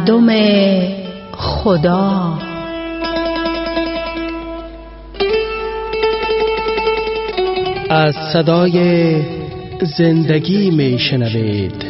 مردم خدا. از صدای زندگی می شنوید.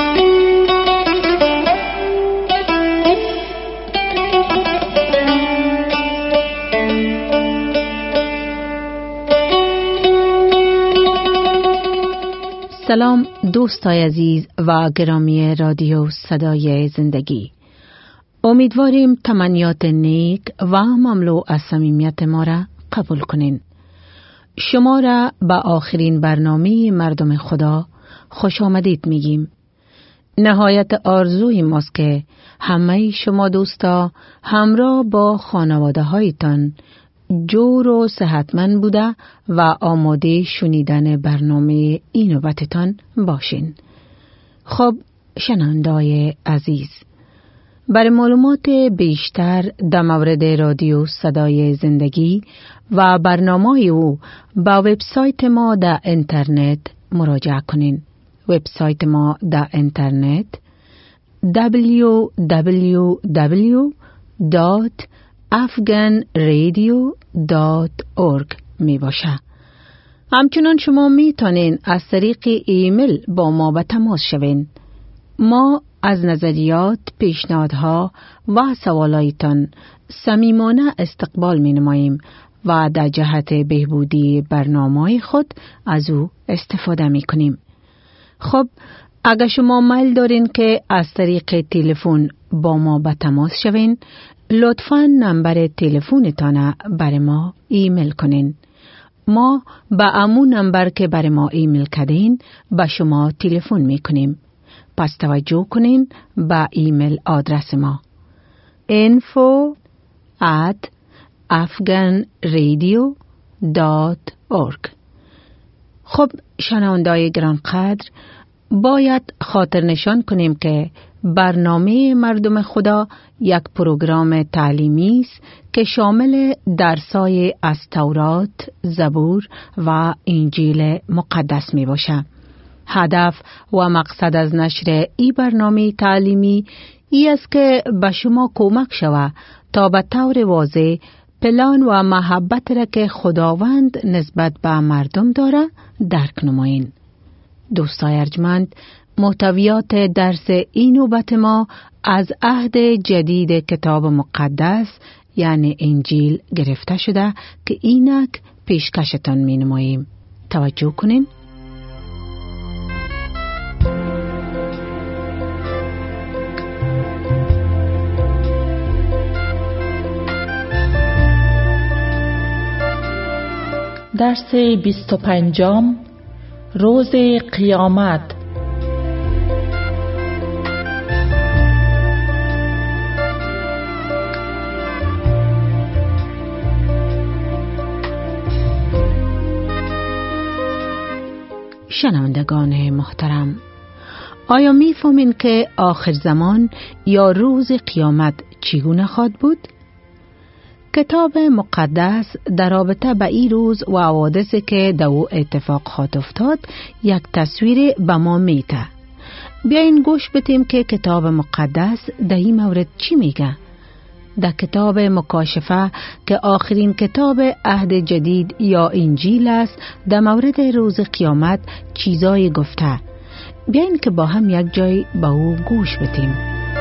سلام دوستای عزیز و گرامی رادیو صدای زندگی. امیدواریم تمنیات نیک و مملو از صمیمیت ما را قبول کنین. شما را به آخرین برنامه مردم خدا خوش آمدید میگیم. نهایت آرزوی ماست که همه شما دوستا همراه با خانواده هایتان جور و صحتمند بوده و آماده شنیدن برنامه این نوبتتان باشین. خب شنوندای عزیز، برای معلومات بیشتر در مورد رادیو صدای زندگی و برنامه او با وبسایت ما در اینترنت مراجعه کنین. وبسایت ما در اینترنت www.afghanradio.org می باشه. همچنان شما می تونین از طریق ایمیل با ما به تماس شوین. ما از نظریات، پیشنهادها و سوالایتان صمیمانه استقبال می نماییم و در جهت بهبودی برنامه خود از او استفاده می کنیم. خب اگر شما میل دارین که از طریق تلفن با ما به تماس شوین، لطفاً نمبر تلفنتان برای ما ایمیل کنین. ما به امون نمبر که برای ما ایمیل کردین به شما تلفن می کنیم. پس توجه کنین به ایمیل آدرس ما info@afghanradio.org. خب شنوندای گرانقدر، باید خاطر نشان کنیم که برنامه مردم خدا یک پروگرام تعلیمی است که شامل درسای از تورات، زبور و انجیل مقدس می باشه. هدف و مقصد از نشر این برنامه تعلیمی ای است که به شما کمک شود تا به طور واضح پلان و محبت را که خداوند نسبت به مردم داره درک نمایین. دوستای ارجمند، محتویات درس این نوبت ما از عهد جدید کتاب مقدس یعنی انجیل گرفته شده که اینک پیشکشتان می نماییم. توجه کنین. درس 25 روز قیامت. شنوندگان محترم، آیا می فهمین که آخر زمان یا روز قیامت چگونه خواهد بود؟ کتاب مقدس در رابطه به این روز و حوادثی که در او اتفاق خواهد افتاد یک تصویر به ما میده. بیاین گوش بدیم که کتاب مقدس در این مورد چی میگه. در کتاب مکاشفه که آخرین کتاب عهد جدید یا انجیل است، در مورد روز قیامت چیزای گفته. بیاین که با هم یک جای به او گوش بدیم.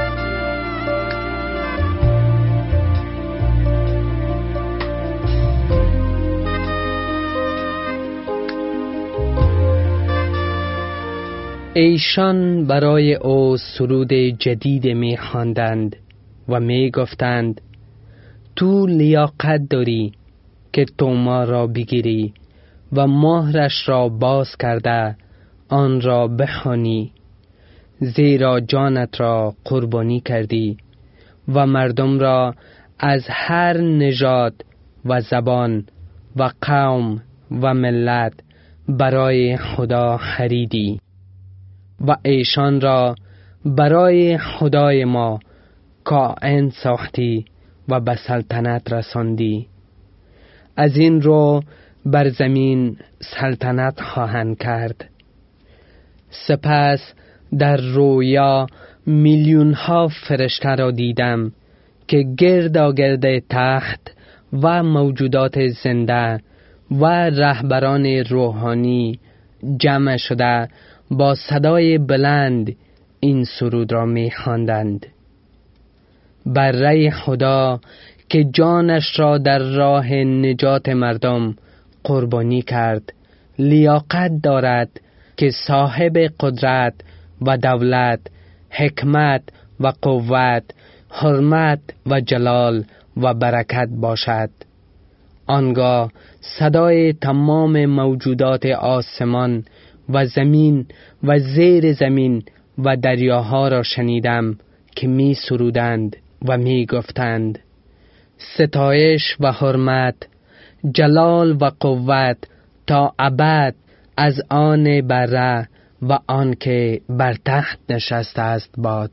ایشان برای او سرود جدید می خواندند و می گفتند تو لیاقت داری که توما را بگیری و مهرش را باز کرده آن را بخوانی، زیرا جانت را قربانی کردی و مردم را از هر نژاد و زبان و قوم و ملت برای خدا خریدی و ایشان را برای خدای ما کائن ساختی و به سلطنت رساندی. از این رو بر زمین سلطنت خواهند کرد. سپس در رویا میلیون ها فرشته را دیدم که گرد تخت و موجودات زنده و رهبران روحانی جمع شده با صدای بلند این سرود را می خواندند: بر رأی خدا که جانش را در راه نجات مردم قربانی کرد، لیاقت دارد که صاحب قدرت و دولت، حکمت و قوت، حرمت و جلال و برکت باشد. آنگاه صدای تمام موجودات آسمان و زمین و زیر زمین و دریاها را شنیدم که می سرودند و می گفتند: ستایش و حرمت، جلال و قوت تا ابد از آن بره و آن که بر تخت نشسته است باد.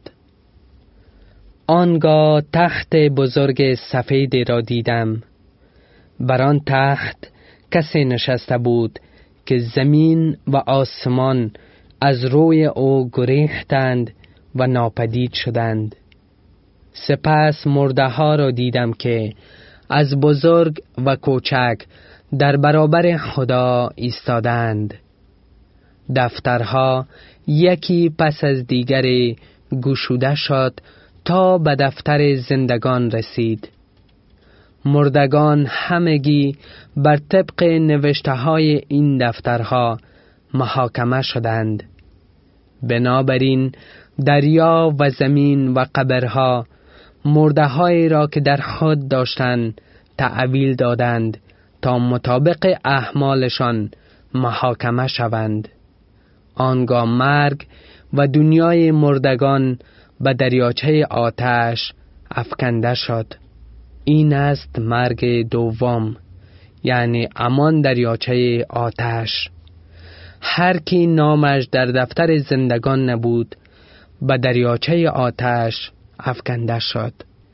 آنگاه تخت بزرگ سفید را دیدم. بر آن تخت کسی نشسته بود که زمین و آسمان از روی او گریختند و ناپدید شدند. سپس مرده ها را دیدم که از بزرگ و کوچک در برابر خدا ایستادند. دفترها یکی پس از دیگری گشوده شد تا به دفتر زندگان رسید. مردگان همگی بر طبق نوشته های این دفترها محاکمه شدند. بنابراین دریا و زمین و قبرها مرده‌هایی را که در خود داشتند تعویل دادند تا مطابق اعمالشان محاکمه شوند. آنگاه مرگ و دنیای مردگان به دریاچه آتش افکنده شد. این است مرگ دوم، یعنی همان دریاچه آتش. هر کی نامش در دفتر زندگان نبود به دریاچه آتش افکنده شد.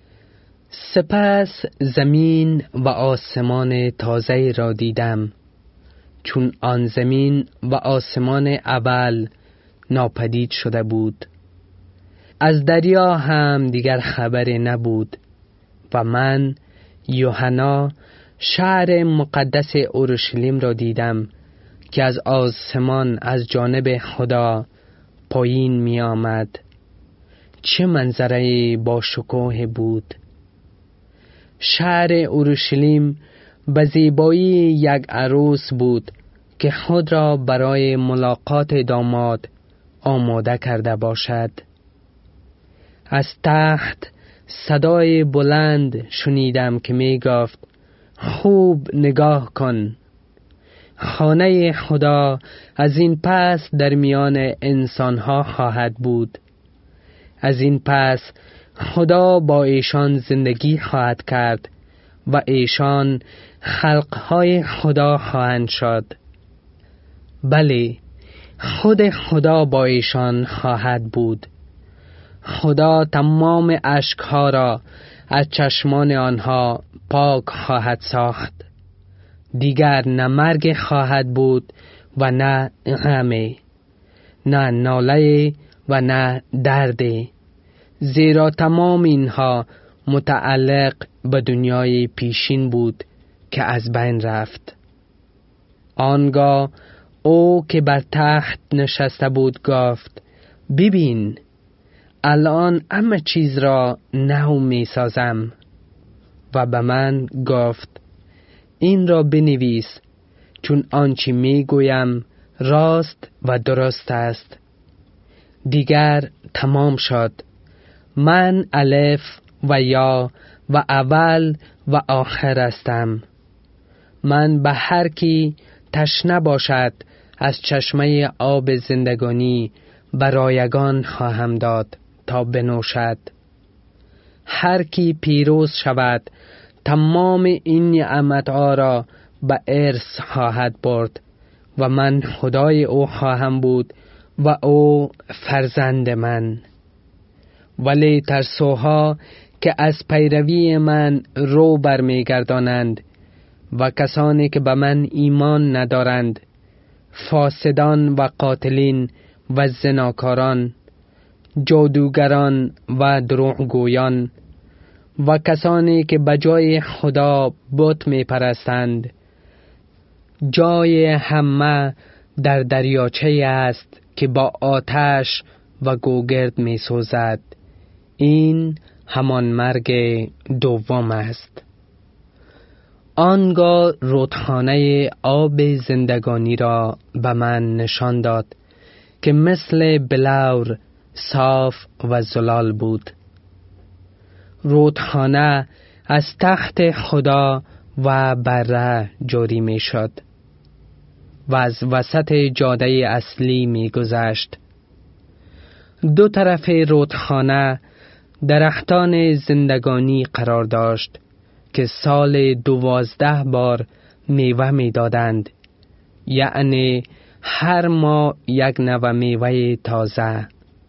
سپس زمین و آسمان تازه را دیدم، چون آن زمین و آسمان اول ناپدید شده بود. از دریا هم دیگر خبری نبود و من یوحنا شهر مقدس اورشلیم را دیدم که از آسمان از جانب خدا پایین می آمد. چه منظره با شکوه بود! شهر اورشلیم به زیبایی یک عروس بود که خود را برای ملاقات داماد آماده کرده باشد. از تحت صدای بلند شنیدم که می گفت: خوب نگاه کن، خانه خدا از این پس در میان انسانها خواهد بود. از این پس خدا با ایشان زندگی خواهد کرد و ایشان خلقهای خدا خواهند شد. بله، خود خدا با ایشان خواهد بود. خدا تمام اشکها را از چشمان آنها پاک خواهد ساخت. دیگر نه مرگ خواهد بود و نه غم، نه ناله و نه درد، زیرا تمام اینها متعلق به دنیای پیشین بود که از بین رفت. آنگاه او که بر تخت نشسته بود گفت: ببین، الان همه چیز را نو می سازم. و به من گفت: این را بنویس، چون آنچه می گویم راست و درست است. دیگر تمام شد. من الف و یا و اول و آخر هستم. من به هر کی تشنه باشد از چشمه آب زندگانی به رایگان خواهم داد تا بنوشد. هر کی پیروز شود تمام این نعمت‌ها را به ارث خواهد برد و من خدای او خواهم بود و او فرزند من. ولی ترسوها که از پیروی من رو برمیگردانند و کسانی که به من ایمان ندارند، فاسدان و قاتلین و زناکاران، جادوگران و دروغگویان و کسانی که به جای خدا بت می پرستند. جای همه در دریاچه است که با آتش و گوگرد می سوزد. این همان مرگ دوم است. آنگاه رودخانه آب زندگانی را به من نشان داد که مثل بلور صاف و زلال بود. رودخانه از تخت خدا و بره جاری می شد و از وسط جاده اصلی می گذشت. دو طرف رودخانه درختان زندگانی قرار داشت که سال 12 بار میوه می دادند، یعنی هر ماه یک نوع میوه تازه.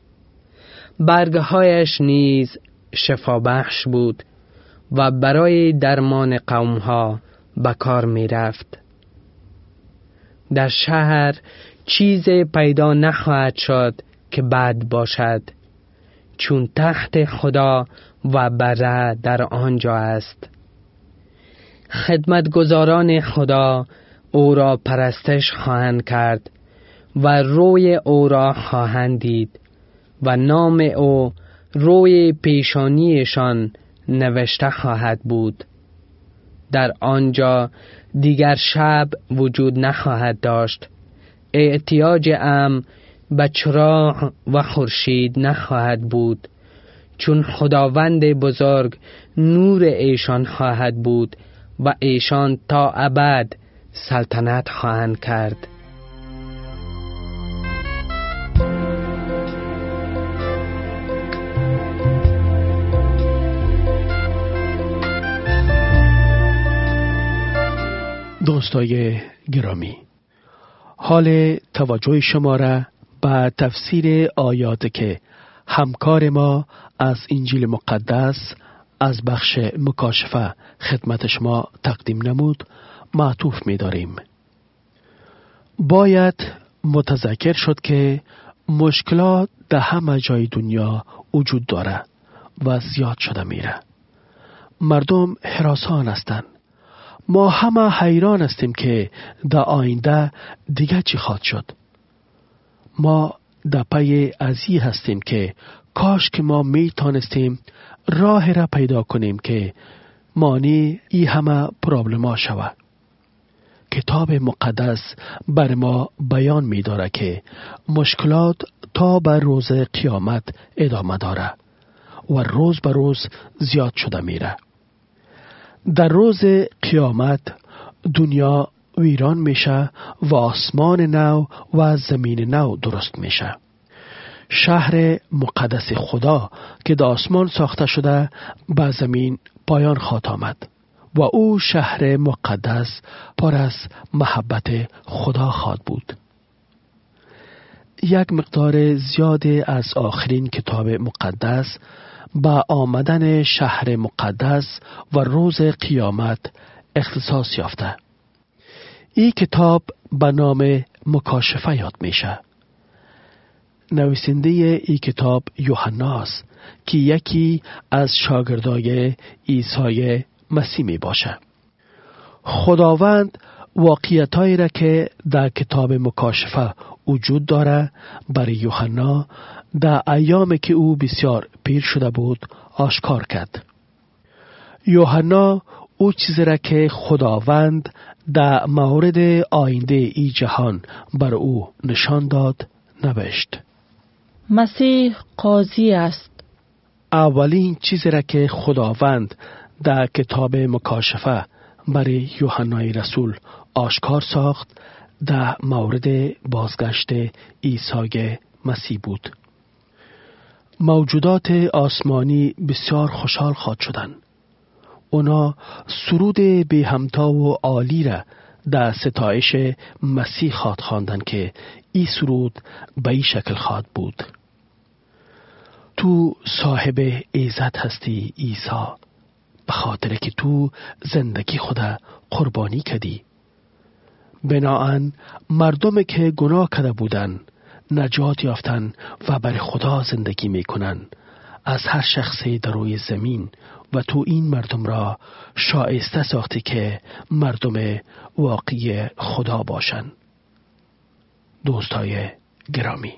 برگهایش نیز شفابخش بود و برای درمان قومها به کار می رفت. در شهر چیز پیدا نخواهد شد که بد باشد، چون تخت خدا و بره در آنجا است. خدمتگزاران خدا او را پرستش خواهند کرد و روی او را خواهند دید و نام او روی پیشانیشان نوشته خواهد بود. در آنجا دیگر شب وجود نخواهد داشت. احتیاج به چراغ و خورشید نخواهد بود، چون خداوند بزرگ نور ایشان خواهد بود و ایشان تا ابد سلطنت خواهند کرد. دوستای گرامی، حال توجه شما را به تفسیر آیات که همکار ما از انجیل مقدس از بخش مکاشفه خدمت شما تقدیم نمود معطوف می داریم. باید متذکر شد که مشکلات در همه جای دنیا وجود داره و زیاد شده میره. مردم هراسان هستند. ما همه حیران هستیم که در آینده دیگه چی خواهد شد. ما در پی ازی هستیم که کاش که ما می تانستیم راه را پیدا کنیم که مانی ای همه پرابلما شود. کتاب مقدس بر ما بیان می داره که مشکلات تا به روز قیامت ادامه داره و روز به روز زیاد شده میره. در روز قیامت دنیا ویران میشه و آسمان نو و زمین نو درست میشه. شهر مقدس خدا که در آسمان ساخته شده به زمین پایان خواهد آمد و او شهر مقدس پر از محبت خدا خواهد بود. یک مقدار زیاد از آخرین کتاب مقدس با آمدن شهر مقدس و روز قیامت اختصاص یافته. این کتاب به نام مکاشفه یاد میشه. نویسنده این کتاب یوحنا است که یکی از شاگردای عیسی مسیح می باشه. خداوند واقعیتایی را که در کتاب مکاشفه وجود داره برای یوحنا در ایامی که او بسیار پیر شده بود آشکار کرد. یوحنا او چیزی را که خداوند در مورد آینده ای جهان بر او نشان داد نوشت. مسیح قاضی است. اولین چیزی را که خداوند در کتاب مکاشفه برای یوحنای رسول آشکار ساخت در مورد بازگشت عیسی مسیح بود. موجودات آسمانی بسیار خوشحال خواهد شدند. اونا سرود بی همتا و عالی را در ستایش مسیح خواهد خواندن که این سرود به این شکل خواهد بود. تو صاحب عزت هستی عیسی، به خاطر که تو زندگی خدا قربانی کردی. بناهن مردمی که گناه کرده بودن نجات یافتن و برای خدا زندگی میکنن از هر شخصی در روی زمین و تو این مردم را شایسته ساخته که مردم واقعی خدا باشند. دوستای گرامی،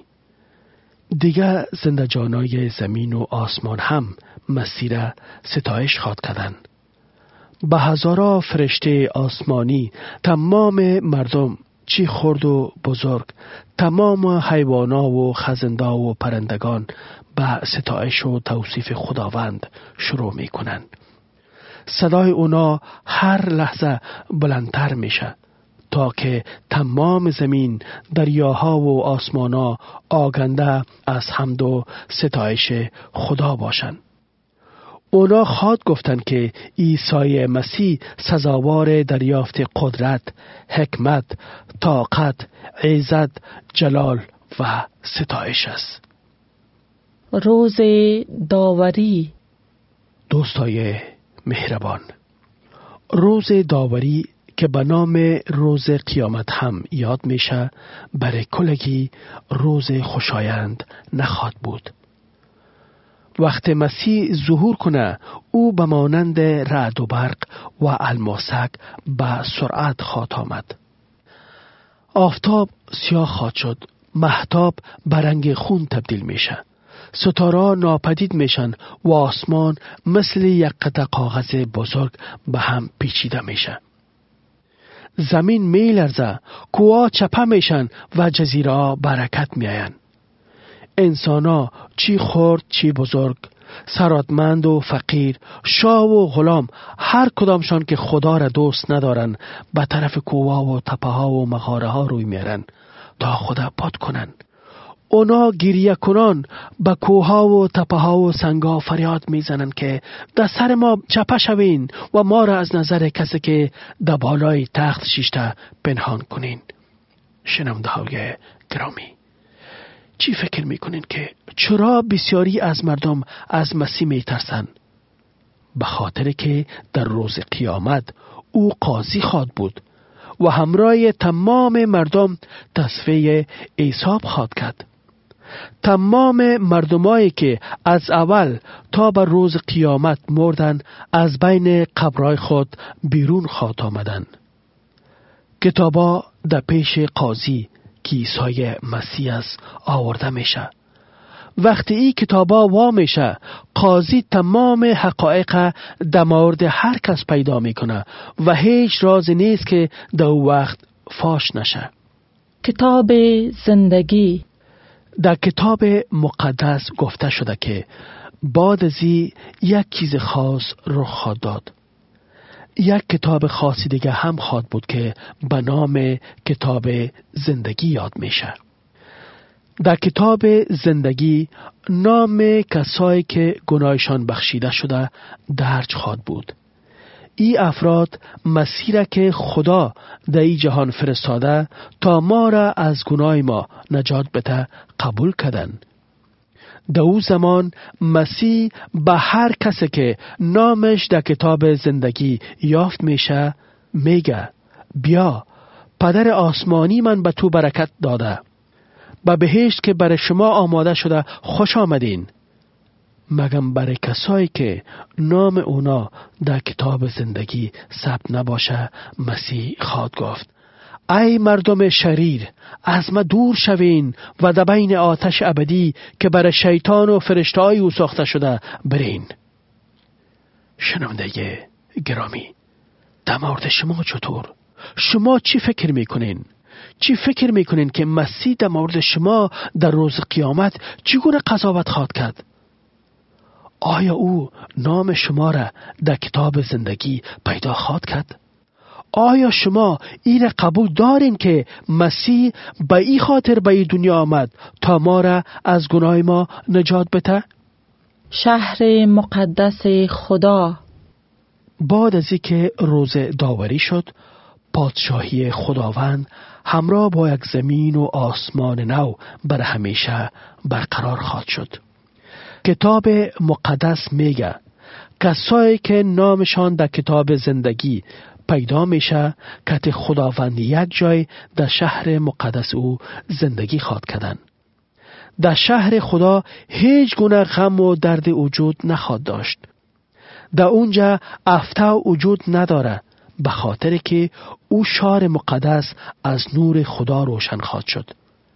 دیگر زندگانای زمین و آسمان هم مسیر ستایش خواد کردن. به هزارا فرشته آسمانی، تمام مردم، چی خرد و بزرگ، تمام حیوانا و خزنده و پرندگان به ستایش و توصیف خداوند شروع می کنند. صدای اونا هر لحظه بلندتر میشه تا که تمام زمین، دریاها و آسمانا آگنده از حمد و ستایش خدا باشند. اونا خواد گفتند که عیسی مسیح سزاوار دریافت قدرت، حکمت، طاقت، عزت، جلال و ستایش است. روز داوری. دوستای مهربان، روز داوری که به نام روز قیامت هم یاد میشه، برای کلگی روز خوشایند نخواهد بود. وقت مسیح ظهور کنه، او به مانند رعد و برق و الماسک به سرعت خواهد آمد. آفتاب سیاه خواهد شد، مهتاب به رنگ خون تبدیل میشه، ستاره ناپدید میشن و آسمان مثل یک قطعه کاغذ بزرگ به هم پیچیده میشه. زمین میلرزه، کوها چپه میشن و جزیره برکت میاین. انسانا، چی خرد چی بزرگ، ثروتمند و فقیر، شاه و غلام، هر کدامشان که خدا را دوست ندارن، به طرف کوها و تپه ها و مغاره ها روی میرن تا خدا پاک کنن. اونا گریه کنان به کوها و تپه ها و سنگا فریاد میزنن که در سر ما چپه شوین و ما را از نظر کسی که در بالای تخت شیشته پنهان کنین. شنونده های گرامی، چی فکر میکنین که چرا بسیاری از مردم از مسیح میترسن؟ به خاطر که در روز قیامت او قاضی خواهد بود و همراه تمام مردم تصفیه حساب خواهد کرد. تمام مردمایی که از اول تا به روز قیامت مردن از بین قبرهای خود بیرون خواهد آمدن. کتابا در پیش قاضی که عیسی مسیح است آورده میشه. وقتی این کتابا وا میشه، قاضی تمام حقایق در مورد هر کس پیدا میکنه و هیچ راز نیست که در وقت فاش نشه. کتاب زندگی. در کتاب مقدس گفته شده که بعد از یک چیز خاص رخ خواهد داد. یک کتاب خاصی دیگه هم خواهد بود که به نام کتاب زندگی یاد میشه. در کتاب زندگی نام کسایی که گناهشان بخشیده شده درج خواهد بود. این افراد مسیره که خدا در این جهان فرستاده تا ما را از گناه ما نجات بده قبول کردن. در او زمان مسیح به هر کسی که نامش در کتاب زندگی یافت میشه میگه بیا، پدر آسمانی من به تو برکت داده، به بهشت که برای شما آماده شده خوش آمدین. مگم برای کسایی که نام اونا در کتاب زندگی ثبت نباشه مسیح خواهد گفت ای مردم شریر، از ما دور شوین و در بین آتش ابدی که برای شیطان و فرشته‌های او ساخته شده برین. شنونده گرامی، در مورد شما چطور؟ شما چی فکر میکنین؟ چی فکر میکنین که مسیح در مورد شما در روز قیامت چگونه قضاوت خواهد کرد؟ آیا او نام شما را در کتاب زندگی پیدا خواهد کرد؟ آیا شما این قبول دارین که مسیح به این خاطر به این دنیا آمد تا ما را از گناه ما نجات بده؟ شهر مقدس خدا. بعد از اینکه روز داوری شد، پادشاهی خداوند همراه با یک زمین و آسمان نو بر همیشه برقرار خواهد شد. کتاب مقدس میگه کسایی که نامشان در کتاب زندگی پیدا میشه که خداوند یک جای در شهر مقدس او زندگی خواهد کردن. در شهر خدا هیچ گونه غم و درد وجود نخواهد داشت. در اونجا افتو وجود نداره، به خاطر که او شهر مقدس از نور خدا روشن خواهد شد.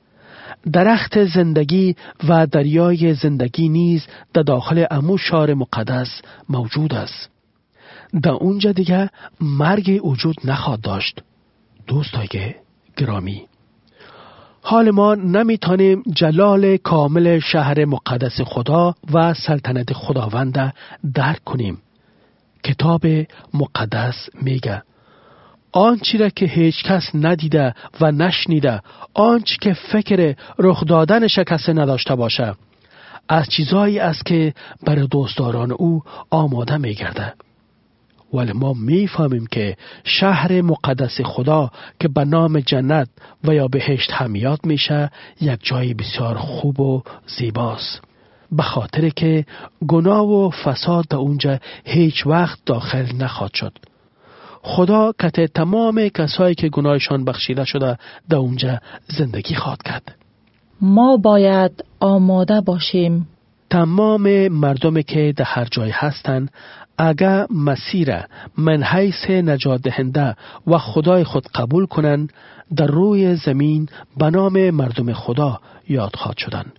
درخت زندگی و دریای زندگی نیز در داخل امو شهر مقدس موجود است. در اونجا دیگه مرگ وجود نخواهد داشت. دوستای گرامی، حال ما نمیتونیم جلال کامل شهر مقدس خدا و سلطنت خداوند درک کنیم. کتاب مقدس میگه آنچه را که هیچ کس ندیده و نشنیده، آنچه که فکر رخ دادنش کسی نداشته باشه، از چیزایی است که برای دوستداران او آماده میگرده. ولی ما میفهمیم که شهر مقدس خدا که به نام جنت و یا بهشت هم یاد میشه، یک جای بسیار خوب و زیباست، به خاطر که گناه و فساد در اونجا هیچ وقت داخل نخواهد شد. خدا که تمام کسایی که گناهشان بخشیده شده در اونجا زندگی خواهد کرد. ما باید آماده باشیم. تمام مردمی که در هر جای هستند، اگر مسیح من حیث نجات دهنده و خدای خود قبول کنند، در روی زمین به نام مردم خدا یاد خواهد شدند.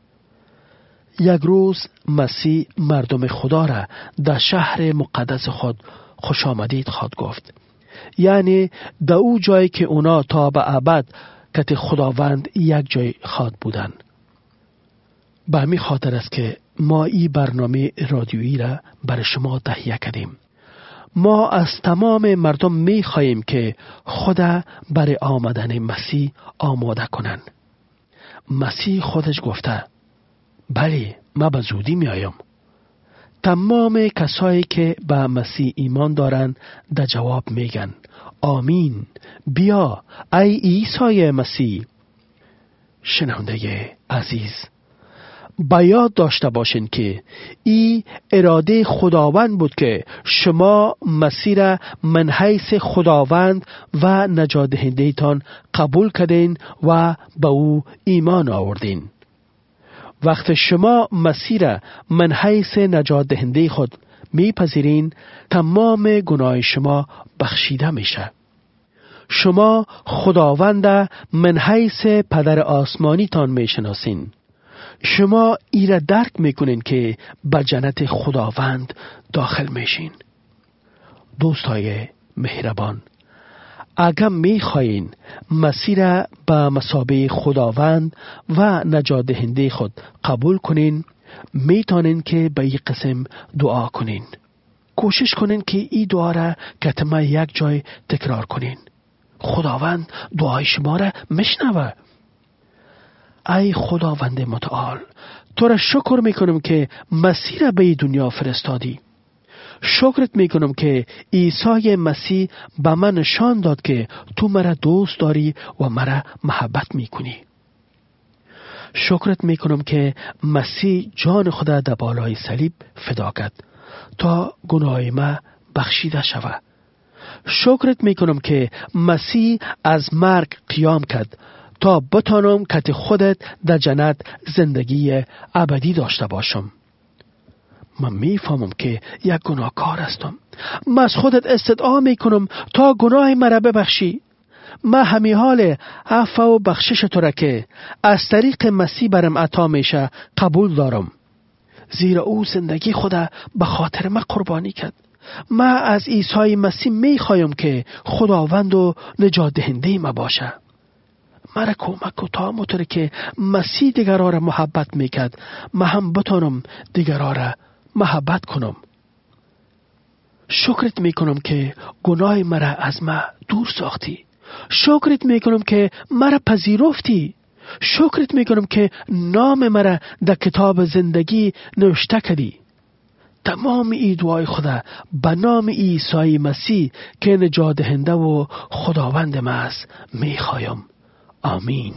یک روز مسیح مردم خدا را در شهر مقدس خود خوش آمدید خواهد گفت، یعنی در او جایی که اونا تا به ابد که خداوند یک جای خواهد بودند. به همین خاطر است که ما این برنامه رادیویی را برای شما تهیه کردیم. ما از تمام مردم می خواهیم که خدا برای آمدن مسیح آماده کنند. مسیح خودش گفته بله، من به زودی می آیم. تمام کسایی که به مسیح ایمان دارند در جواب میگن آمین، بیا ای عیسی مسیح. شنونده عزیز، با یاد داشته باشین که این اراده خداوند بود که شما مسیح را من حیث خداوند و نجات دهنده تان قبول کردین و به او ایمان آوردین. وقت شما مسیح را من حیث نجات دهنده خود میپذیرین، تمام گناه شما بخشیده میشه. شما خداوند من حیث پدر آسمانی تان میشناسین. شما ایره درک میکنین که به جنت خداوند داخل میشین. دوستای مهربان، اگر میخواین مسیح را به مثابه خداوند و نجات دهنده خود قبول کنین، میتونین که به این قسم دعا کنین. کوشش کنین که این دعا را کتما یک جای تکرار کنین. خداوند دعای شما را میشنوه. ای خداوند متعال، تو را شکر میکنم که مسیح را به دنیا فرستادی. شکرت میکنم که عیسی مسیح به من نشان داد که تو مرا دوست داری و مرا محبت میکنی. شکرت میکنم که مسیح جان خدا در بالای صلیب فدا کرد تا گناه ما بخشیده شود. شکرت میکنم که مسیح از مرگ قیام کرد تا بتانم که خودت در جنت زندگی ابدی داشته باشم. من میفهمم که یک گناهکار هستم. من از خودت استدعا میکنم تا گناه مرا ببخشی. من همی حال عفو و بخشش تو را که از طریق مسیح برم عطا میشه قبول دارم، زیرا او زندگی خدا به خاطر من قربانی کرد. من از عیسی مسیح میخوایم که خداوند و نجات دهنده ما باشه. مرا کمک کن تا همونطور که مسیح دیگران را محبت میکرد، من هم بتانم دیگران را محبت کنم. شکرت میکنم که گناه مرا از من دور ساختی. شکرت میکنم که مرا پذیرفتی. شکرت میکنم که نام مرا در کتاب زندگی نوشته کردی. تمام ای دعای خدا به نام عیسی مسیح که نجات دهنده و خداوند ما است میخوایم. آمین.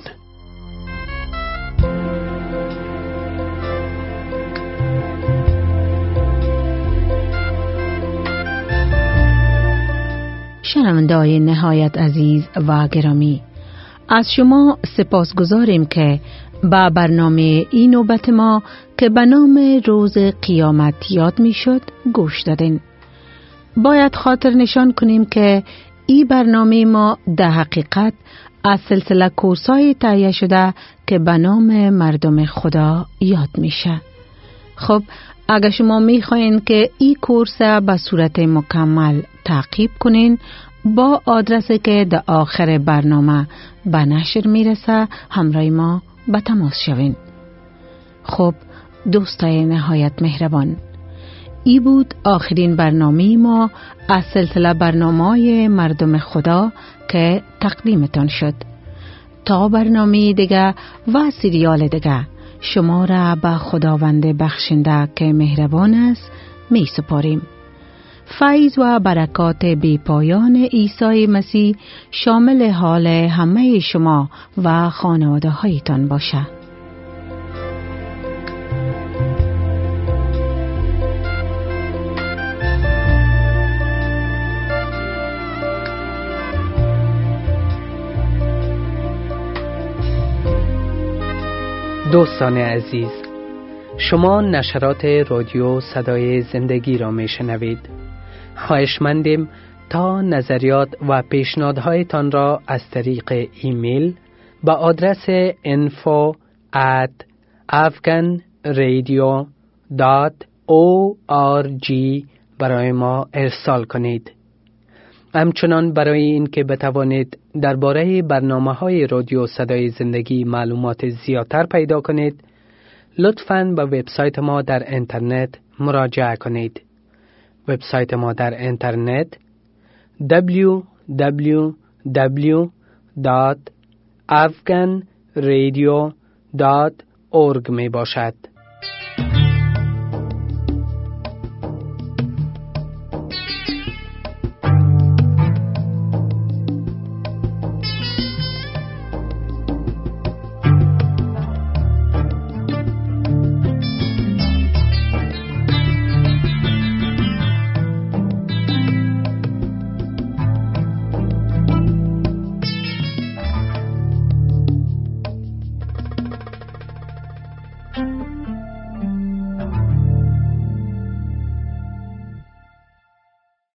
شنونده‌های نهایت عزیز و گرامی، از شما سپاسگزاریم که با برنامه این نوبت ما که به نام روز قیامت یاد می شد گوش دادین. باید خاطر نشان کنیم که این برنامه ما در حقیقت از سلسله کورسای تهیه شده که به نام مردم خدا یاد میشه. خب اگر شما میخواین که این کورس به صورت مکمل تعقیب کنین، با آدرسی که در آخر برنامه به نشر میرسه همراه ما به تماس شوین. خب دوستای نهایت مهربان، ای بود آخرین برنامه ما از سلسله برنامه‌های مردم خدا که تقدیمتان شد. تا برنامه دیگه و سریال دیگه شما را به خداوند بخشنده که مهربان است می سپاریم. فیض و برکات بی پایان عیسی مسیح شامل حال همه شما و خانواده هایتان باشه. دوستان عزیز، شما نشرات رادیو صدای زندگی را می شنوید. خواهشمندیم تا نظریات و پیشنهادهایتان را از طریق ایمیل به آدرس info@afghanradio.org برای ما ارسال کنید. همچنان برای این که بتوانید درباره برنامه‌های رادیو صدای زندگی معلومات زیادتر پیدا کنید، لطفاً به وبسایت ما در اینترنت مراجعه کنید. وبسایت ما در اینترنت www.afghanradio.org می باشد.